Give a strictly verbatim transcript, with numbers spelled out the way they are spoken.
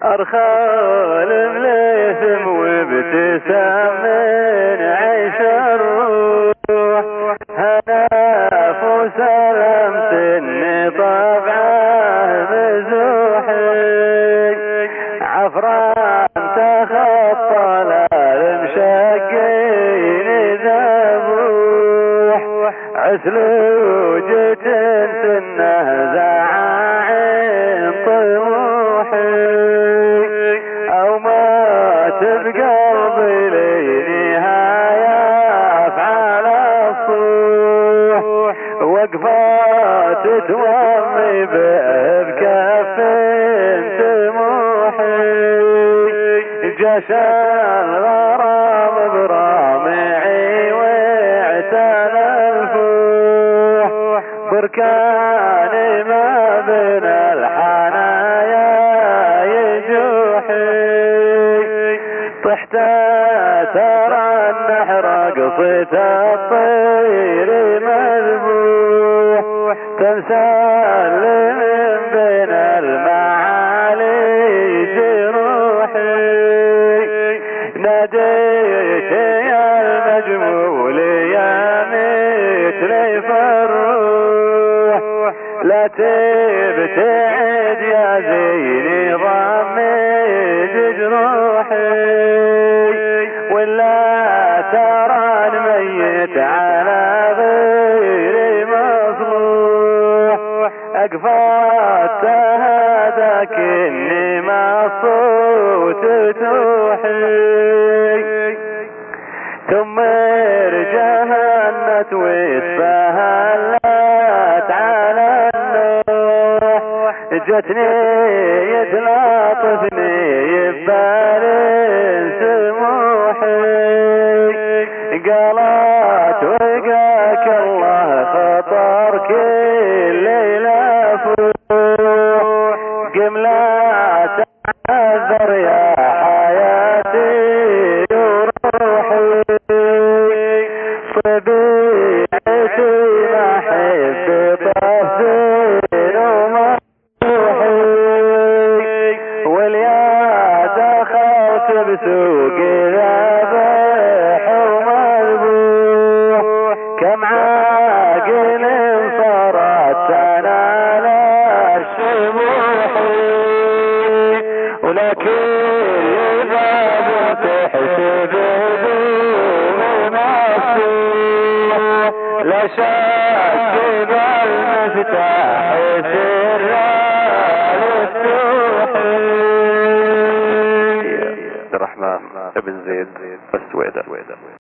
أرخال مليثم وابتسام من عيش الروح هناف وسلمت اني طبعه مزوحي عفران تخطى للمشقين ذبوح عسلوجة سنه زعاعم طموحي او مات بقلبي لي نهاية افعال الصوح وقفات تومي به بكف طموحي جاش الغرام برامعي واعتنى الفوح بركاني ما بين الحنايا يجوحي طحت ترى النحر قصيت الطير مذبوح تمثال من بين المعالي جروحي ناديت يا المجمول يا مثلي فالروح لا تبتعد يا زيني ضميت جروحي ولا ترى الميت على غيري مصلوح اقفت هذاك اني ما صوت توحي ثم رجهنت واستهلت على النوح جتني يتلاطفني ببالي سموحي قالت وقاك الله خطر كل ليلة فوح قم لا تعذر يا حياتي وروحي صبيعتي ما حب طفين ومروحي واليا دخلت بسوق ذبح ومذبوح كم عاقل صارت انا للشبوحي ولكن باب تحسب لا شك بالمفتاح سر الفتوحي. عبد الرحمن بن زيد السويدة.